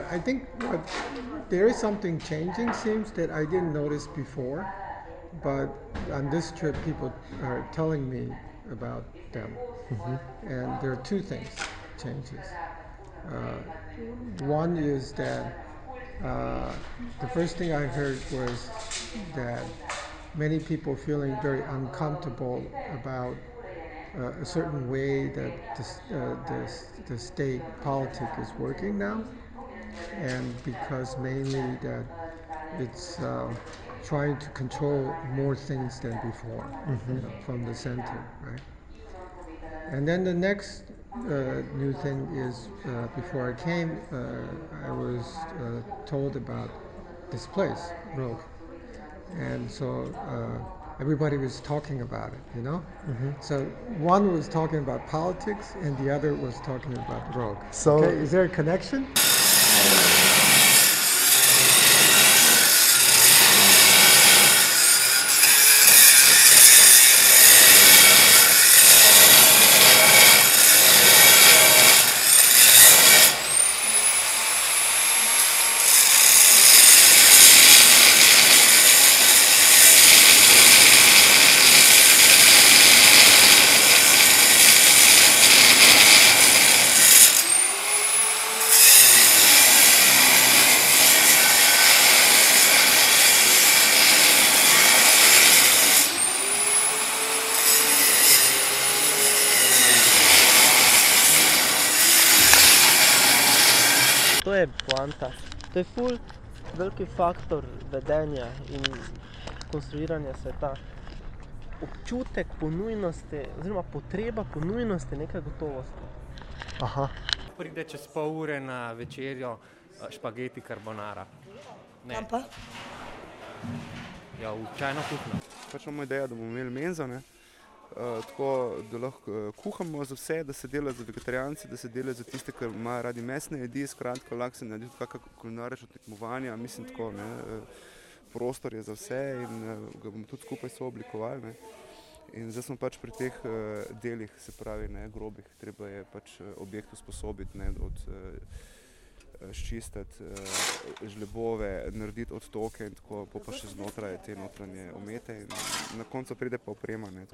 I think there is something changing, seems that I didn't notice before, but on this trip people are telling me about them. And there are two things changes. One is that the first thing I heard was that many people feeling very uncomfortable about a certain way that the state politic is working now, and because mainly that it's trying to control more things than before, from the center, right? And then the next new thing is, before I came, I was told about this place, Rogue. And so everybody was talking about it, you know? So one was talking about politics and the other was talking about Rogue. So- okay, is there a connection? To je poanta. To je ful veliki faktor vedenja in konstruiranja sveta. Občutek po nujnosti, oziroma potreba po nujnosti neke gotovosti. Aha. Pride čez pol ure na večerjo špageti carbonara. Kam pa? Ja, v čajno kuhinjo. Pač imamo idejo, da bomo imeli menzo, ne? Tako, da lahko kuhamo za vse, da se dela za vegetarijanci, da se dela za tiste, ki imajo radi mesne jedi, skratka, lahko se naredi tudi kakšna kulinarična tekmovanja, mislim tako, ne? Prostor je za vse in ga bomo tudi skupaj sooblikovali, ne? In zdaj smo pač pri teh delih, se pravi, ne, grobih, treba je pač objekt usposobiti, ne, ščistiti žlebove, narediti odtoke in tako, pa še znotraj te notranje omete in na koncu pride pa oprema, ne.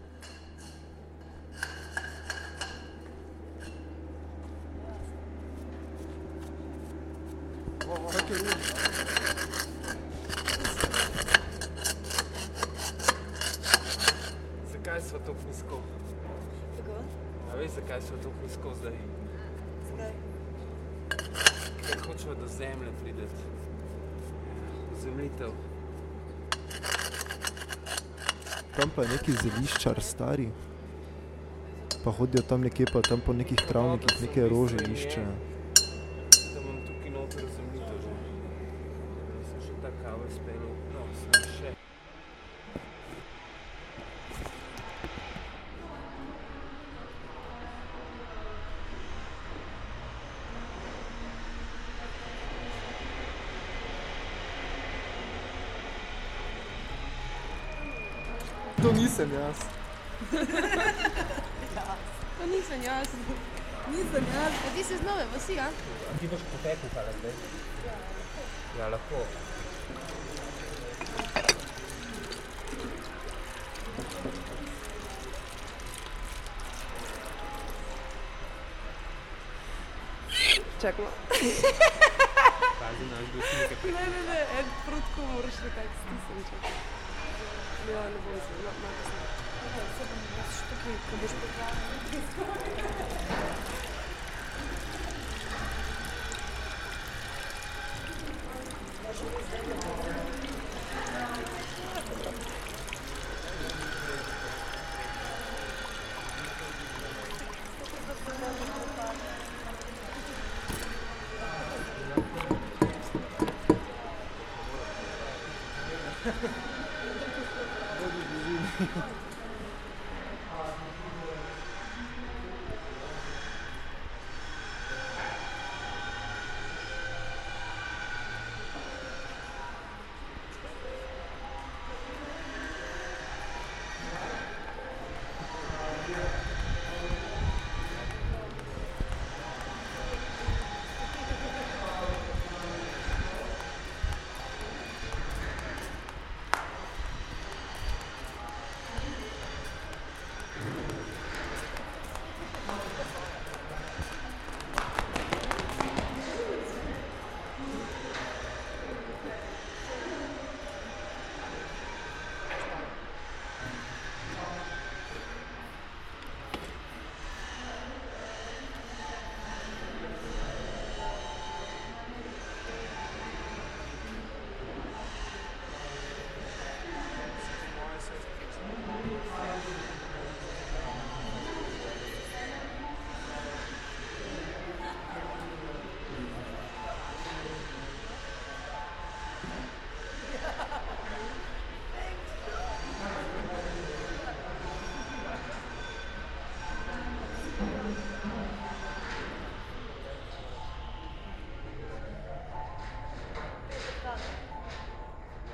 Zakaj smo tako nizko? Tako? A veš, zakaj smo tako nizko zdaj? Zakaj? Ker hočemo do zemlje prideti. Zemljitev. Tam pa je neki zeliščar stari. Pa hodijo tam nekje, pa tam po nekih travnikih neke rože iščejo. Da imam tukaj noter zemljitev že. Sem še ta kavo izpeljal. No, sem še. To nisem jaz. To nisem jaz. Nisem jaz. A ti si z Nove vasi, ja? Ti boš popekuhala zdaj? Ja, lahko. Čakamo. Pazi, no, izbil si nekaj Ne, en prutko moraš nekako stisniti. Ja, ne bom se, malo kasneje. Se bom jaz tukaj, ko boš pripravljena.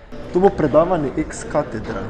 To bo predavanje ex katedra.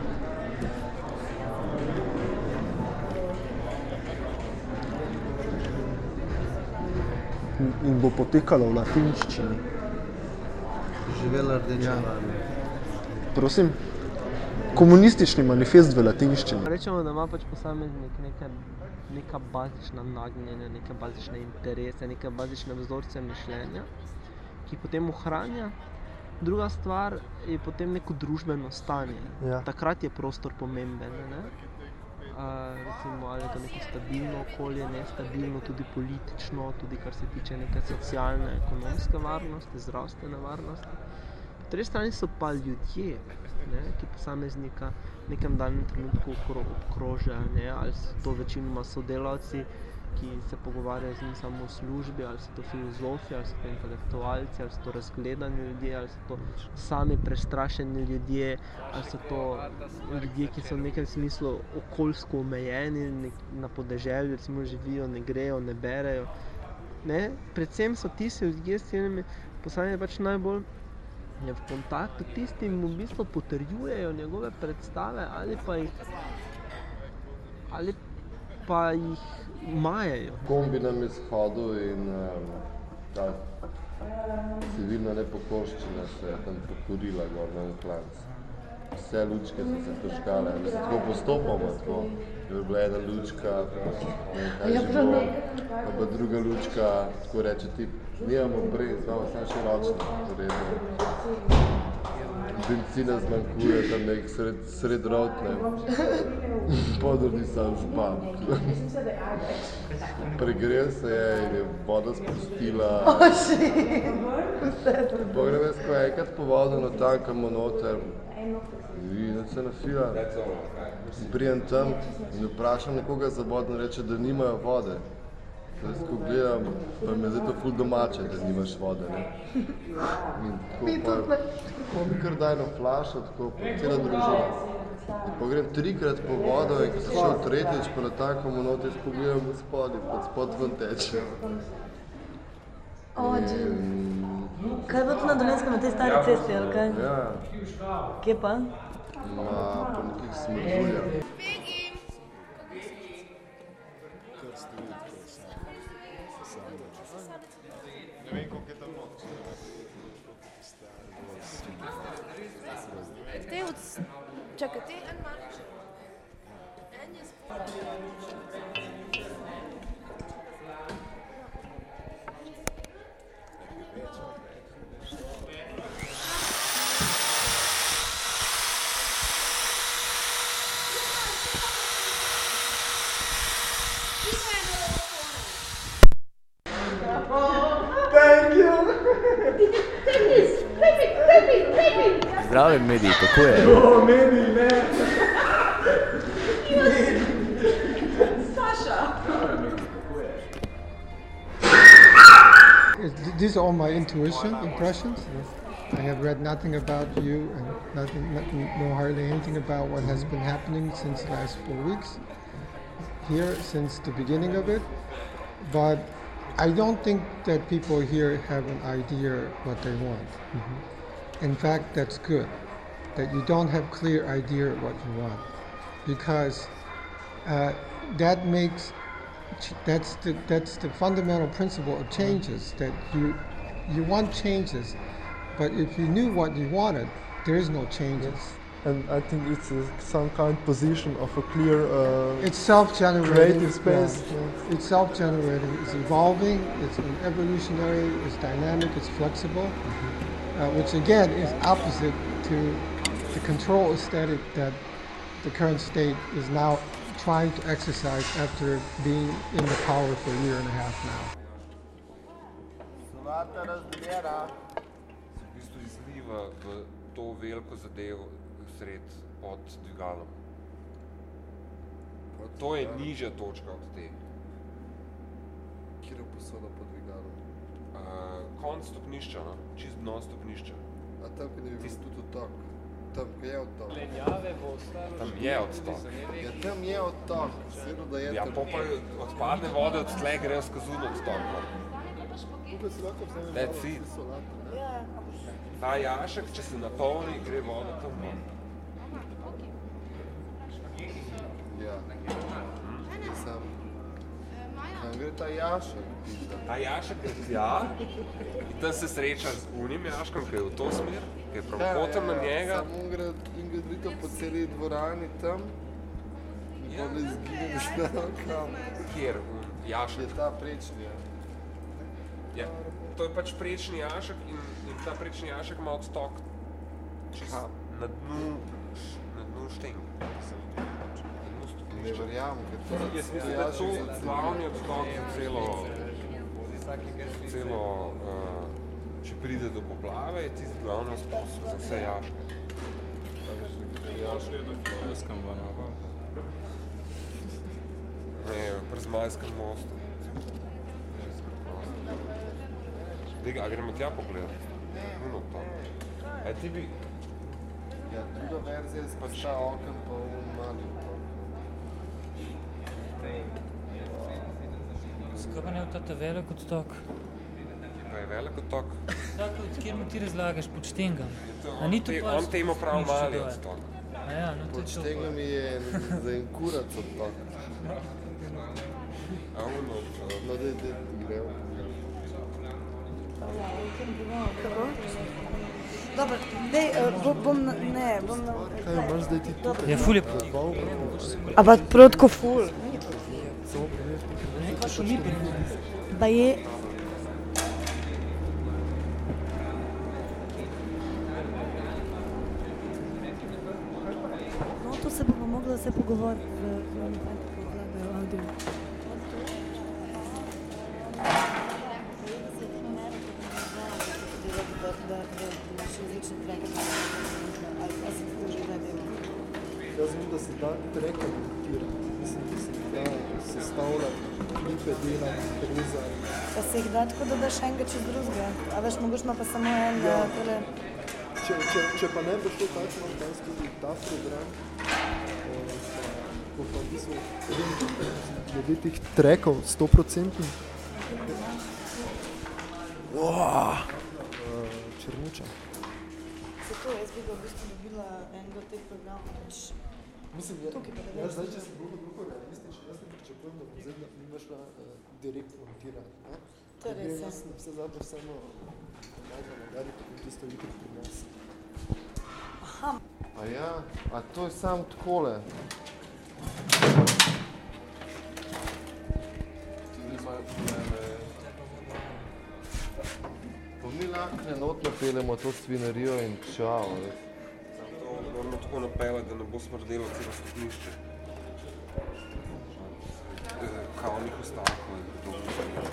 In bo potekalo v latinščini. Živela rdeča armija. Prosim? Komunistični manifest v latinščini. Rečemo, da ima pač posameznik neka bazična nagnjenja, neke bazične interese, neke bazične vzorce mišljenja, ki jih potem ohranja. Druga stvar je potem neko družbeno stanje. Ja. Takrat je prostor pomemben, ne? Recimo, ali je to neko stabilno okolje, nestabilno, tudi politično, tudi kar se tiče neke socialne, ekonomske varnosti, zdravstvene varnosti. Po drugi strani so pa ljudje, ne, ki posameznika v nekem danem trenutku obkrožajo, ne, ali so to večinoma sodelavci, ki se pogovarjajo z njim samo v službi, ali so to filozofi, ali so to intelektualci, ali so to razgledani ljudje, ali so to sami prestrašeni ljudje, ali so to ljudje, ki so v nekem smislu okoljsko omejeni, na podeželju recimo živijo, ne grejo, ne berejo. Ne? Predvsem so tisti ljudje, s katerimi posamezni pač najbolj je v kontaktu, tisti mu v bistvu potrjujejo njegove predstave ali pa jih majejo. Kombi nam je shodil in ta civilna nepokorščina se je tam pokorila gor na klanc. Vse lučke so se požgale, mislim, tako postopoma, tako. Je bila ena lučka, kaj že bilo, pa druga lučka, tako reče tip, nimamo brez, imamo samo še ročno, benzina zmanjkuje tam nek sred rotne, podrni sam žban. Pregrel se je in je voda spustila. Pogrem jaz, ko enkrat po vodu natankamo noter, in se nafila. Prijem tam in vprašam nekoga za vodo in reče, da nimajo vode. Jaz ko gledam, pa mi je zdaj to ful domače, da nimaš vode, ne. In tako pa mi kar daj na flašo, tako pa cela družina. In pa grem 3-krat po vodo in ko sem šel tretjič, pa natankamo noter, jaz pogledam v spodnji, pa spod ven teče. Kaj bo to na Dolenjskem, na tej stari cesti, ali kaj? Ja. Kje pa? Po nekih Smrzuljah. Ne vem, koliko je tam noč. Čakaj, te en manjši. En je spodaj. Zdravo, mediji, kako je? Mediji, ne! These are all my impressions. I have read nothing about you and know hardly anything about what has been happening since the last 4 weeks here, since the beginning of it. But I don't think that people here have an idea what they want. In fact, that's good, that you don't have clear idea what you want, because that's the fundamental principle of changes, that you want changes, but if you knew what you wanted, there is no changes. And I think it's some kind of position of a clear it's self-generating creative space. Yeah. It's self-generating, it's evolving, it's evolutionary, it's dynamic, it's flexible, which again is opposite to the control aesthetic that the current state is now trying to exercise after being in the power for a year and a half now. Se v bistvu izliva v to veliko zadevo sred pod dvigalom. To je nižja točka od te. Kjer je posoda pod dvigalom? Konc stopnišča, no? Čist dno stopnišča. A tam, kaj ne bi bil tudi odtok? Tam, kaj je odtok? Tam je odtok. Ja, tam je odtok. Seveda, da je Ja, tam. pa odpadne vode od tle grejo skozi odtok. Tukaj si lahko vzamem That's it. solate, ne? Ta jašek, če se napolni, gre voda tam ven. Ja. Sam. Kam gre ta jašek? Ta jašek je tja in tam se sreča z unim jaškom, ki je v to smer, ki je pravopoten na njega. Samo on gre to po celi dvorani tam in potem izgine, da se kam. Kjer? Jašek. Je ta prečni, ja. Ja, to je pač prečni jašek in ta prečni jašek ima odtok na dnu štenk. Ne verjamem, ker to Jaz mislim, da je to glavni odtok za celo, če pride do poplave, je tisti glavni odtok za vse jaške. Ne, pri Zmajskem mostu. A gremo tja pogledati? A ti bi... Ja, druga verzija je ta oken pa mali otok. Skoro ne v tata velik odtok. Pa je velik odtok? Tako, od kjer mu ti razlagaš, pod Štengam. A ni to pa... On te ima prav mali odtok. A ja, no to je Pod to. Štengam je za en kurac odtok. A ono... No, daj gremo. Kako? Dobro, dej, bom na... Kaj imaš zdaj ti tukaj? Ja, ful je A pa protko ful. Samo pogledaj. Kaj šumi pri njih? Pa je... No, to se bomo mogli vse pogovoriti v fantih, ko vladajo audio. Jaz vem, da se da treke montirati. Mislim, da se da sestavljati klipe, delati, rezati. Pa se jih da tako, da daš enega čez drugega. A veš, mogoče ima pa samo en, tole... Če pa ne bo šlo tako, imam danes tudi ta program, ko pa v bistvu glede teh trekov 100%. Črnuča. Zato jaz bi ga v bistvu dobila enega od teh programov. Mislim, jaz zdaj, če sem drugo realističen, jaz ne pričakujem, da bom zdaj nimaš direkt montirati. To je res, ja. Jaz sem vse zapravo samo pomagala nagari, potem tisto jutri prinesem. Aha. A ja, a to je samo takole. Tudi imajo probleme. Pa mi lahko not napeljemo to svinarijo in čao. Moramo tako napeljati, da ne bo smrdelo celo stopnišče. Kavnih ostavkov in podobno.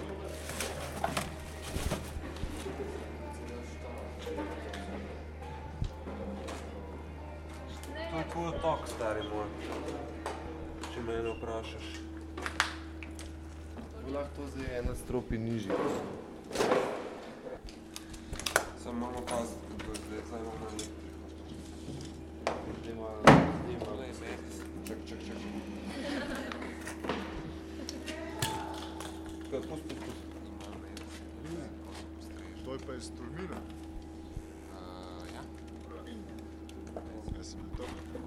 To je tvoj otok, stari moj, če mene vprašaš. Lahko to zdaj ena stropi nižji. Samo moramo paziti, kako je zdaj imamo elektriko. Čak. Pusti. To je pa iz Tolmina? Ja. Jaz sem to.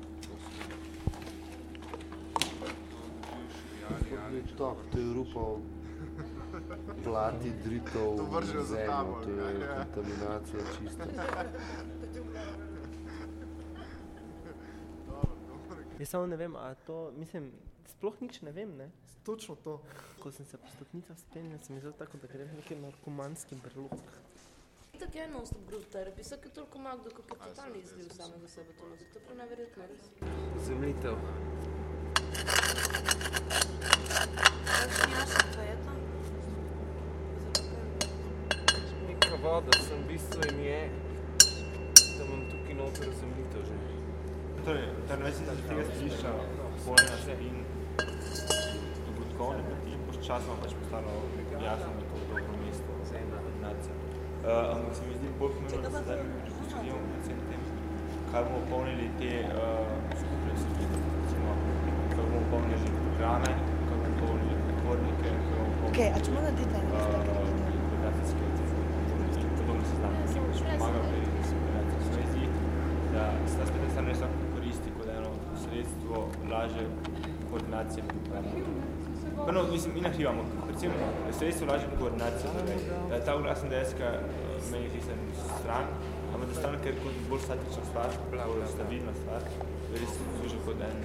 To je rupa plati, dritov, To vržejo za tamo. to je kontaminacija čista. Jaz samo ne vem, a to, mislim, sploh nič ne vem, ne? Točno to. Ko sem se po stopnicah spenil, sem mislil tako, da grem nekaj narkomanski brlog. Tako je non-stop group therapy, vsak je toliko malo, kako je totalni izliv samega sebe to nosi. To je prav neverjetno, res. Zemljitev. Neka voda sem v bistvu in je, da imam tukaj noter zemljitev že. Torej, ta universitet z tega stališča polnjena se in dogodkovne poti in počasno pač postalo jasno, da je to dobro mesto za ena nacija. Ampak se mi zdi bolj pomembno, da se zdaj pripočujemo predvsem tem, kaj bomo polnili te skupnosti. Recimo, kaj bomo polnili programe, kaj bomo polnili pretvornike, kaj bomo polnili Okej, a če bomo narediti eno integracijske podobne sezname, ki bomo pomagali sredstvo lažje koordinacije med uporabniki. No, mislim, mi nahrivamo, recimo, sredstvo lažje koordinacije, torej, ta oglasna deska meni tisem stran, ampak da stane ker kot bolj statična stvar, bolj stabilna stvar, res služi kot en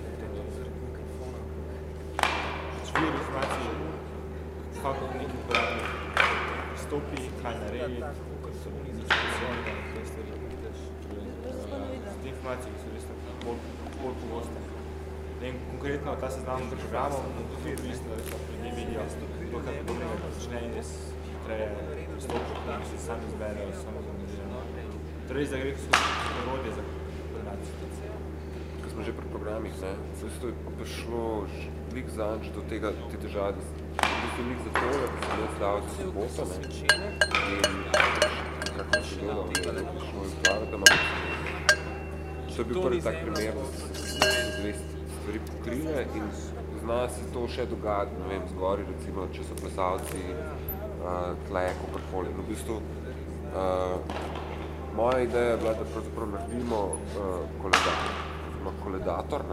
vir informacij, kako neki uporabnik pristopi, kaj naredi, kot so nič posebnega, te stvari. Te informacije, ki so res bolj pogoste. Konkretno ta seznam programov, tudi mislim, da so ljudje vidijo dokaj podobnega, da začne in res hitreje pristopi, da se sami izberejo, sami organizirajo. Torej, da gre skozi orodje za koordinacijo. Ko smo že pri programih, ne, v je prišlo lik zanč do tega, te težave, da v lik za to, da se ne slavati soboto, ne, in kako se delal, da je prišlo izgledati, da imamo. To je bil prvi tak primer, da se dve stvari pokrile in zna se to še dogajati, ne vem, zgori, recimo, če so plesalci, tle, kakorkoli. In v bistvu, moja ideja je bila, da pravzaprav naredimo koledator,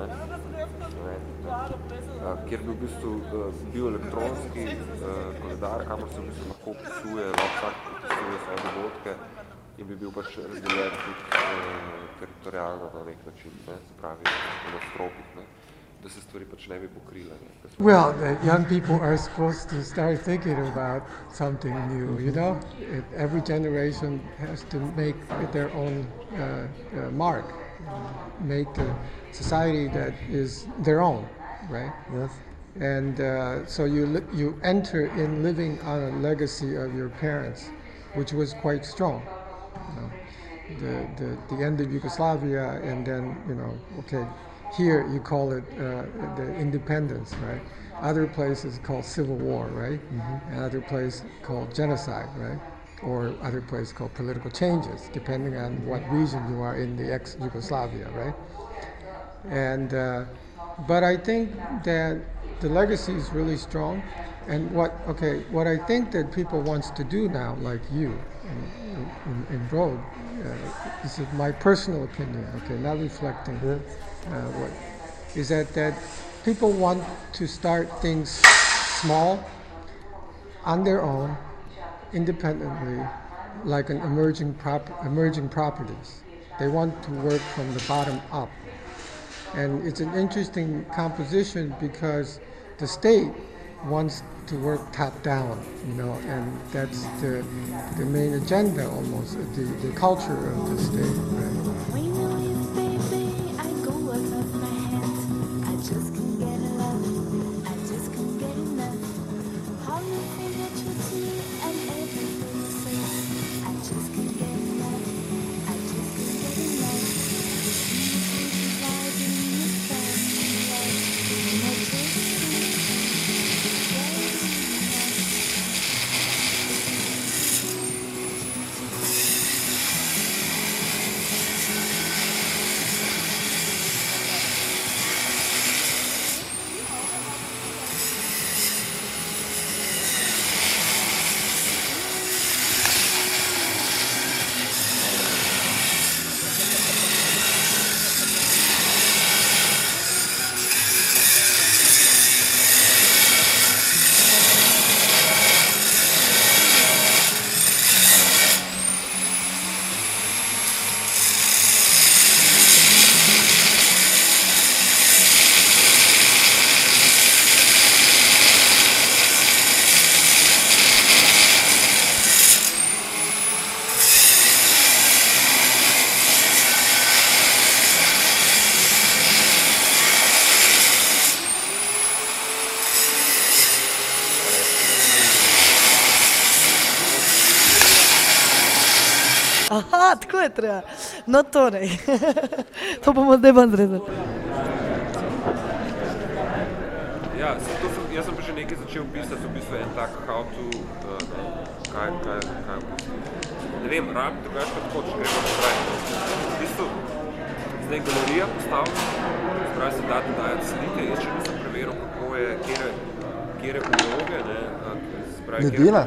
kjer bi v bistvu bil elektronski koledar, kamor se v bistvu lahko opisuje, vsak opisuje svoje dogodke in bi bil pač razdeljen tudi teritorijalno na nek način, ne, se pravi, na stropih, ne, da se stvari pač ne bi pokrile. Ne. Well, the young people are supposed to start thinking about something new, you know? Every generation has to make their own mark, make a society that is their own, right? Yes. And so you enter in living on a legacy of your parents, which was quite strong. You know, the end of Yugoslavia, and then, you know, okay, here you call it the independence, right? Other places called civil war, right? Mm-hmm. Another place called genocide, right? Or other place called political changes, depending on what region you are in the ex-Yugoslavia, right? And but I think that the legacy is really strong, and what I think that people wants to do now, like you in Broad, this is my personal opinion, okay, not reflecting what is that people want to start things small, on their own, independently, like an emerging properties. They want to work from the bottom up. And it's an interesting composition because the state wants to work top down, you know, and that's the main agenda almost, the culture of the state, right? Aha, tako je treba. No torej, to bomo zdaj ven zrezali. Ja, jaz sem pa že nekaj začel pisati, v bistvu en tak how to, kaj ne vem, rabim drugače kot hočeš, gremo naprej. V bistvu, zdaj galerija postavljena, spravi se dajati slike, jaz še nisem preveril, kako je, kjere uloge, ne, spravi, ne dela?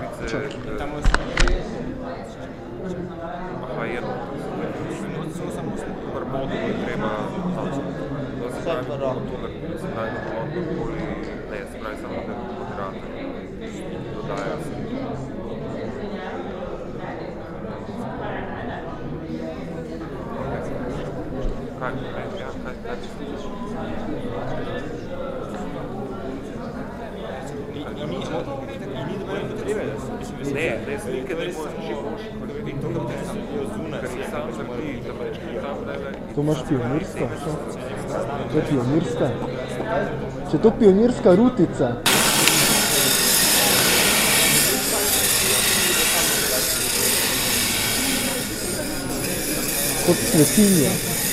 Aha, je, super modu je treba, Separate. Se pravi, okoli, ne, se pravi samo moderator. Dodajajo se. Kaj ti ni dovolj potrebe, da ne, slike ne boš že boš. In to, da ti zunaj, ker jih sam zrti, da pač tam To imaš pionirsko? To je pionirska? Če to pionirska rutica? Kot svetinja.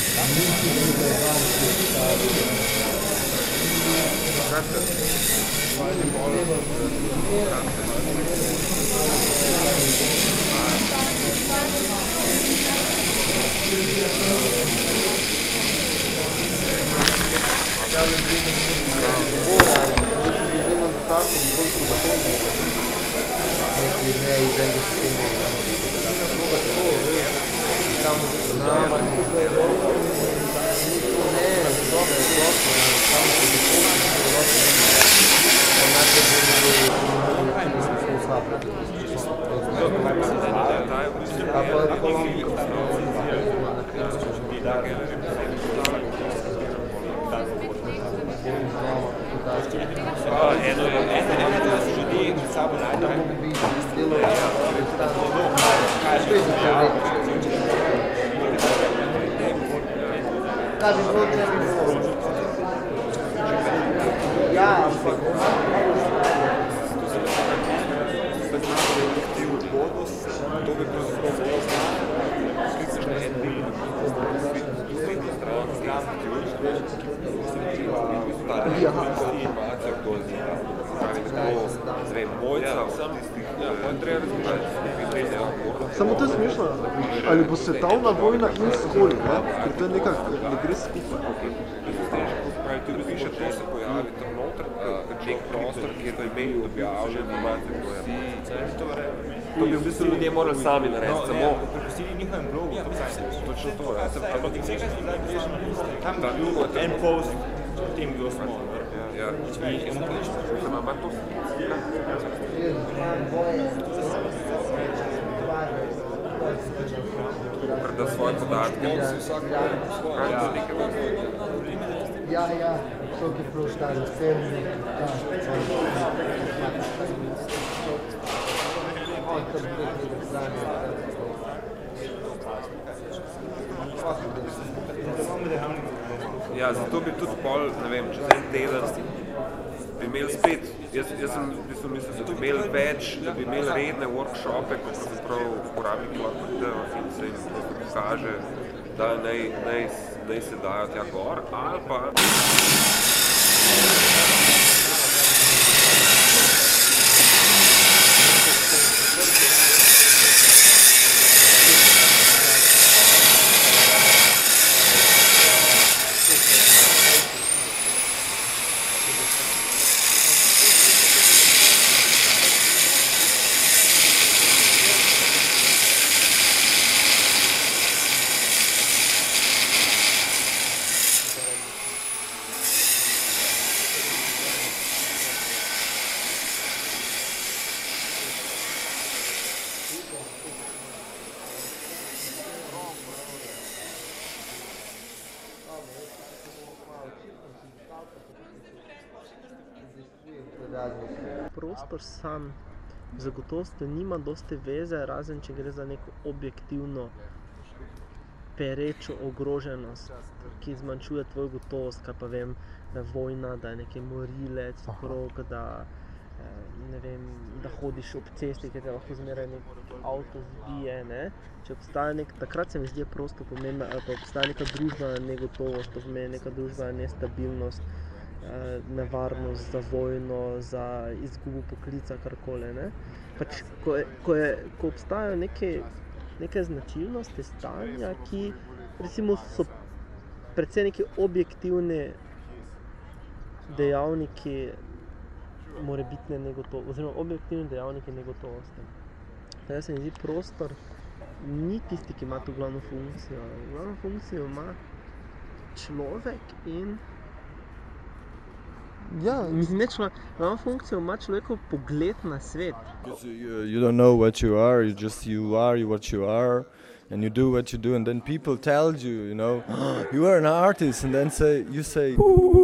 Samo to je smešno, ali bo svetovna vojna in skoli, ker to je nekak, ne gre skupaj. Tu piše, to se pojavi tam noter, nek prostor, ki je to imel objavljen informacije, to bi v bistvu ljudje morali sami narediti, samo prepustili njihovem blogu, točno to, ja. Ampak vse, kaj smo zdaj prišli na liste, tam je bil en post, potem kdo smo. Ja, ima to da svoje podatke Ja, to je prav stari filmnik. Ja, zato bi tudi pol, ne vem, čez en teden bi imeli spet, jaz sem v bistvu mislil, da bi imeli več, da bi imeli redne workshope, ko pravzaprav uporabniki lahko pridejo in se jim просто pokaže, da naj se dajo tja gor, ali pa Prostor sam z gotovostjo nima dosti veze, razen če gre za neko objektivno perečo ogroženost, ki zmanjšuje tvojo gotovost, kaj pa vem, da je vojna, da je neki morilec okrog, da ne vem, da hodiš ob cesti, ker te lahko zmeraj nek avto zbije, ne. Če obstaja takrat se mi zdi prosto pomembno, ali pa obstaja neka družbena negotovost, to pomeni neka družbena nestabilnost, nevarnost za vojno, za izgubo poklica, karkoli, ne. Pač, ko obstajajo neke značilnosti stanja, ki recimo so predvsem neki objektivni dejavniki morebitne negotovosti, oziroma objektivni dejavniki negotovosti. Zdaj se mi zdi prostor ni tisti, ki ima to glavno funkcijo. Glavno funkcijo ima človek in Ja. Mislim, ima funkcijo, ima človekov pogled na svet. You don't know what you are what you are, and you do what you do, and then people tell you, you know, you are an artist, and then you say.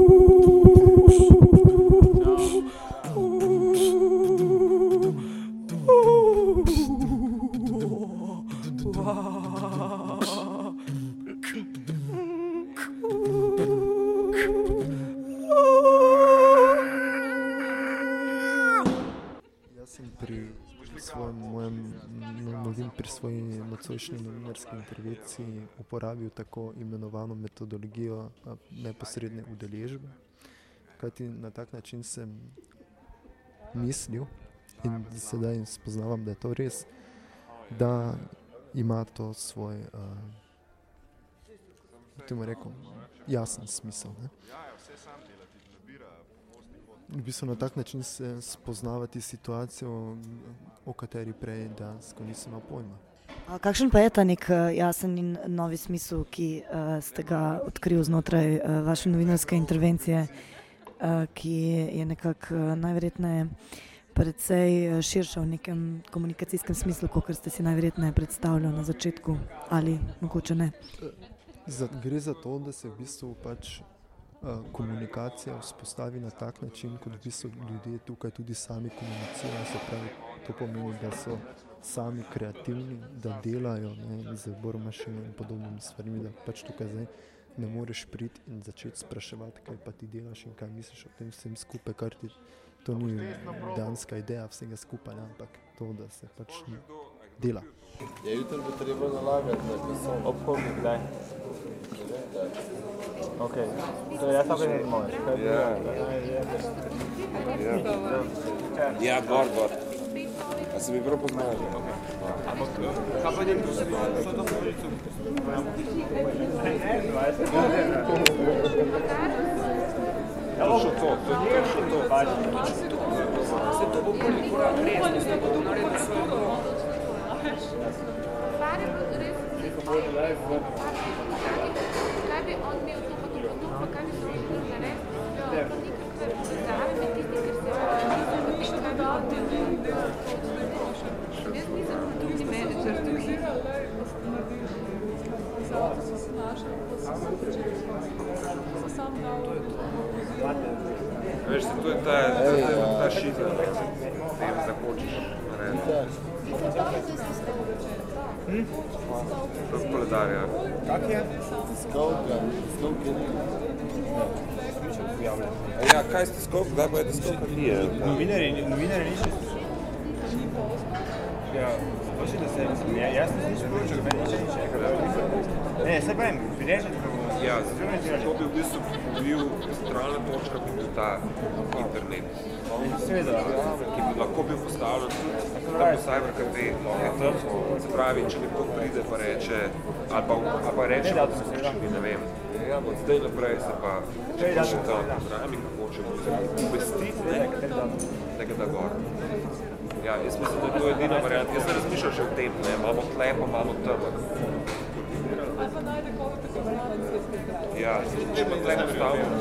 Pri svoji nocojšnji novinarski intervenciji uporabil tako imenovano metodologijo neposredne udeležbe, kajti na tak način sem mislil in sedaj spoznavam, da je to res, da ima to svoj, temu rekel, jasen smisel. Ne? V bistvu na tak način se spoznavati situacijo, o kateri prej dejansko nisem imel pojma. Kakšen pa je ta nek jasen in novi smisel, ki ste ga odkrili znotraj vaše novinarske intervencije, ki je nekako najverjetneje precej širša v nekem komunikacijskem smislu, kot ste si najverjetneje predstavljali na začetku, ali mogoče ne? Gre za to, da se v bistvu pač komunikacija vzpostavi na tak način, kot v bistvu ljudje tukaj tudi sami komunicirajo, se pravi, to pomeni, da so sami kreativni, da delajo z bormašino in podobnimi stvarmi, da pač tukaj zdaj ne moreš priti in začeti spraševati, kaj pa ti delaš in kaj misliš o tem vsem skupaj, kar ti to ni danska ideja vsega skupaj, ampak to, da se pač dela. Ja, jutri bo treba nalagati, da so obhodni, kdaj? Ok, to jaz tako ne možeš. Ja, gor. A se mi prav poznaš? Ampak, kaj pa je, se to polico? Se to bo prvi korak res, da bodo naredili svoj korak. Kaj bi on imel to pa tudi pa kaj bi se lahko naredil? Nikakve povezave med tistim, ker se niso dati. Jaz nisem kulturni menedžer tukaj. Zato so se našli, ko so sam dal. Veš, to je ta šiza, da hočeš narediti. To je koledarja. Kak je? Skovka. Ja, kaj ste skovka? Kdaj pa je skovka? Novinari niso. Ja, hoči da se, jaz ne nič poročal, meni nič nekaj. Ne, se pravim, prirežati ga bomo. Ja, to bi v bistvu bil centralna točka, bi bil ta internet. Seveda. Ki bi lahko bil postavljen tudi tam v Cybercafe. Se pravi, če nekdo pride pa reče, ali pa reče, da se skušali, ne vem. Od zdaj naprej se pa še tam programi, kako hočemo umestiti, da ga da gor. Ja, jaz mislim, da je to edina varianta. Jaz ne razmišljam še o tem, ne, imamo tle, pa imamo tam. Ali pa najde koga tako branec. Ja, če pa tle postavimo,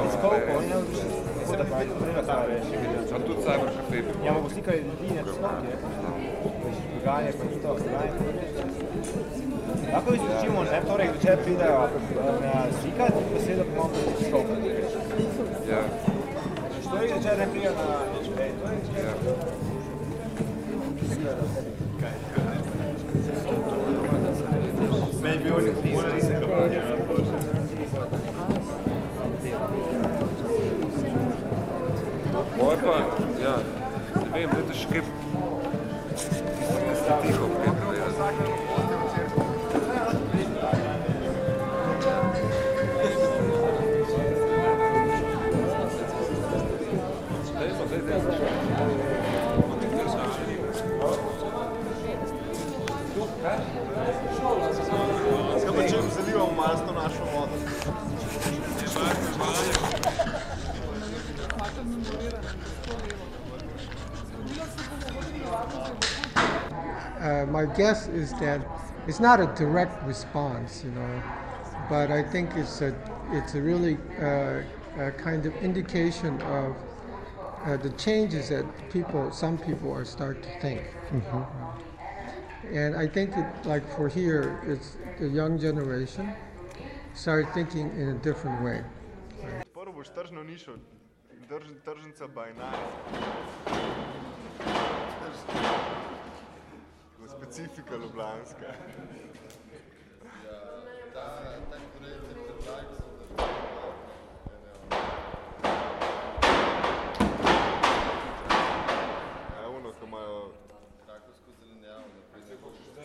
a tudi Cybercafe bi ja, bomo slikali ljudi na skovke, pogajanje pa ni to, lahko izpočimo, ne, torej, če pridejo slikati, besedo pa imamo tudi skovke. Ja. Što je, če ne pridejo na nečkaj, to je Maybe only one second. Moje pa, ja, ne vem, dajte še kaj tiho kaj povedati. Kaj pa če zalivamo malo s to našo vodo? My guess is that it's not a direct response, but I think it's a really kind of indication of the changes that some people are starting to think. And I think that, like for here, it's the young generation started thinking in a different way. Prvo boš tržno nišo, tržnica by night. Specifika ljubljanska. Ono, ko imajo rakovsko zelenjavo, naprej.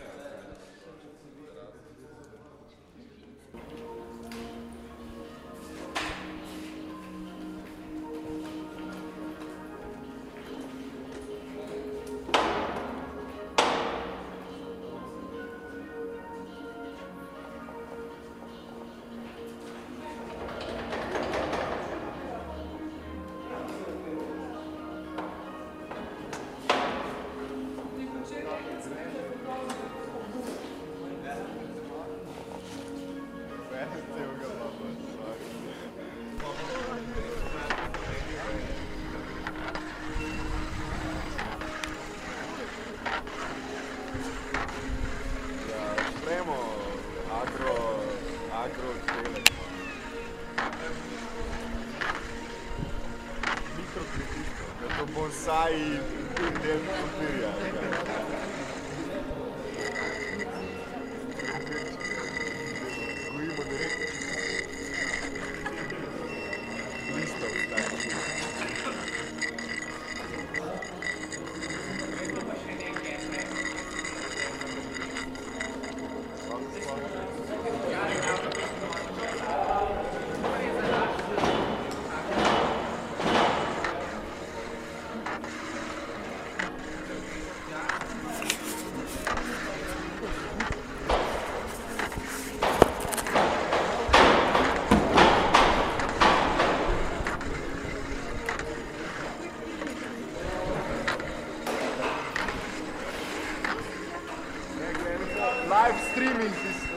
Bonsai in del papirja. Gojimo direkt listov. Live streaming.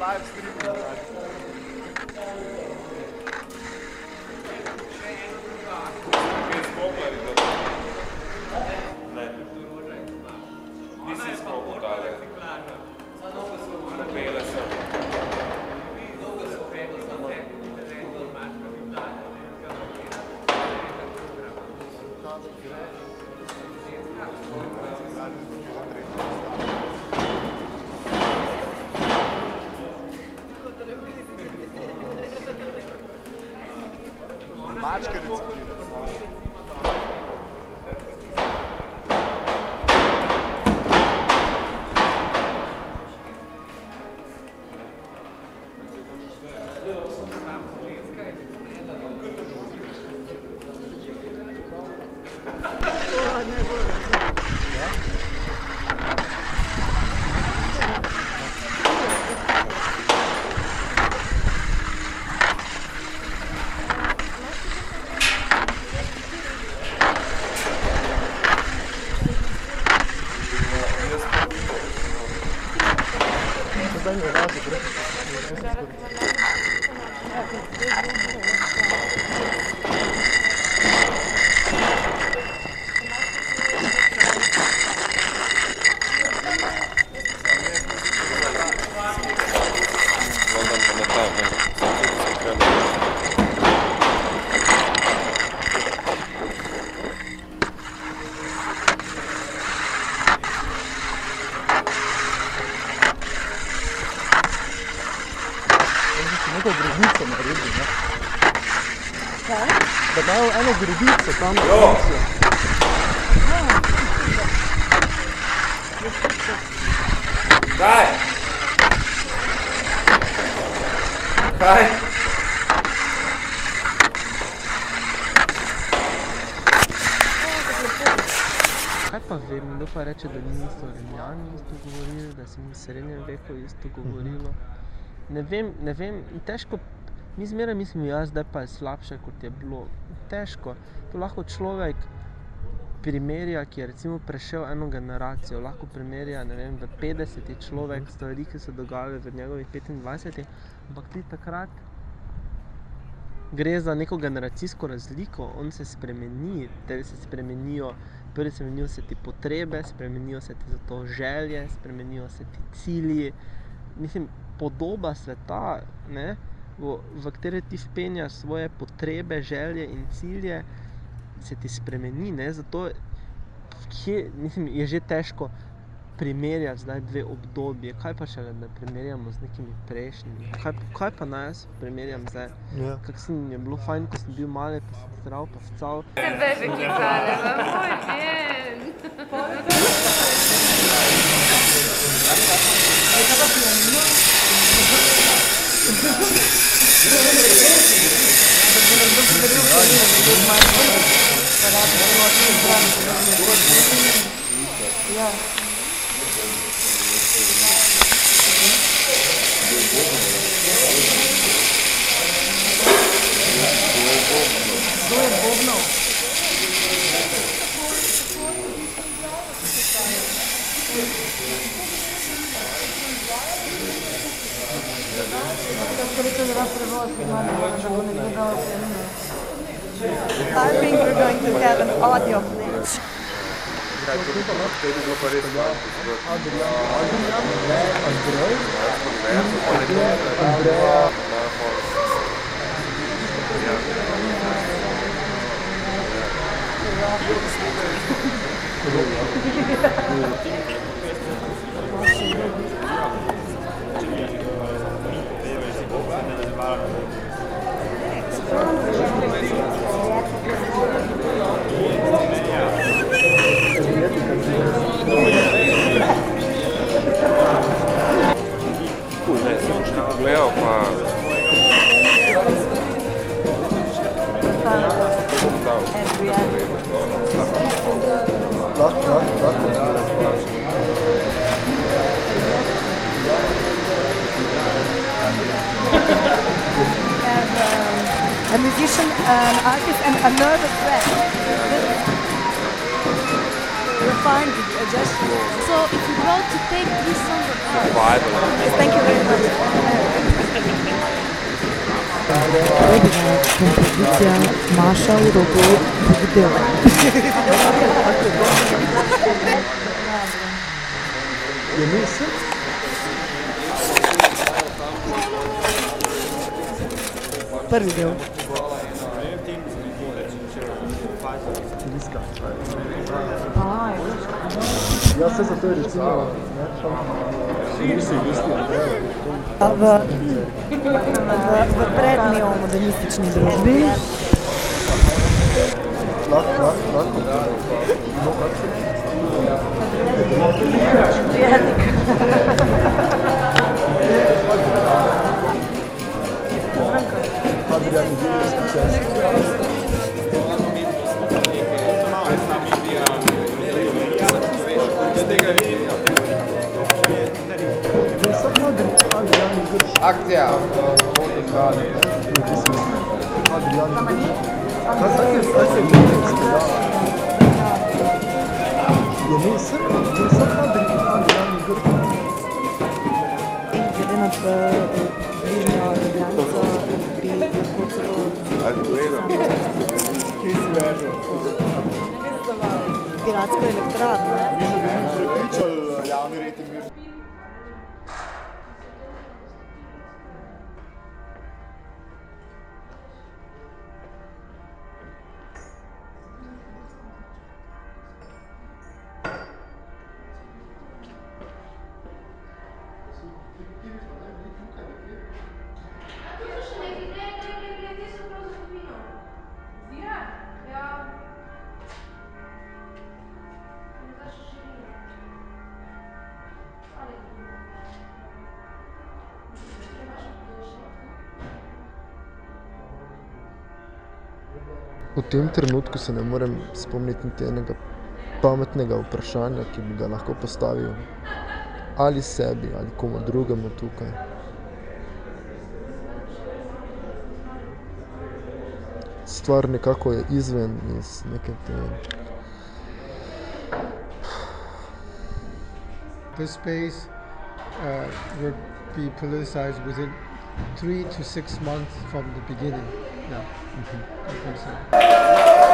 Ne. Nisi izprobal tale. Bele sem. Mačke reciklirajo. Neko gredico naredil, ne? Kaj? Da dajo eno gredico tam. Jo! Kaj? Kaj? Kaj pa vem, kdo pa reče, da niso Rimljani isto govorili, da se mi v srednjem veku isto govorilo. Ne vem, težko, mi zmeraj mislimo, zdaj pa je slabše, kot je bilo. Težko, to lahko človek primerja, ki je recimo prešel eno generacijo, lahko primerja, ne vem, v 50 človek stvari, ki se dogajale v njegovih 25, ampak ti takrat gre za neko generacijsko razliko, on se spremeni, tebi se spremenijo, prvi spremenijo se ti potrebe, spremenijo se ti zato želje, spremenijo se ti cilji. Mislim, podoba sveta, ne, v kateri ti vpenjaš svoje potrebe, želje in cilje, se ti spremeni, ne, zato je že težko primerjati zdaj dve obdobje, kaj pa šele, da primerjamo z nekimi prejšnjimi, kaj pa naj jaz primerjam zdaj, kako sem je bilo fajn, ko sem bil mali, pa sem zdrav, pa vcal. Tebe že klicale, moj den! I think we're going to have an audio flash. Pogledal pa... A musician, an artist, and a nervous wreck. Refined gesture. So if you go to take this song apart. Yes, thank you very much. Kompozicija Maša v rogu Bogdela. Je misel? Prvi del. Ja se zato je recimo, v predneomodernistični družbi. Lahko. Akcija! Glede na bližnjo Ljubljanco bi lahko celo piratsko elektrarno. V tem trenutku se ne morem spomniti niti enega pametnega vprašanja, ki bi ga lahko postavil ali sebi ali komu drugemu tukaj. Stvar nekako je izven iz neke te... This space will be politicized within 3 to 6 months from the beginning. Yeah, I think so.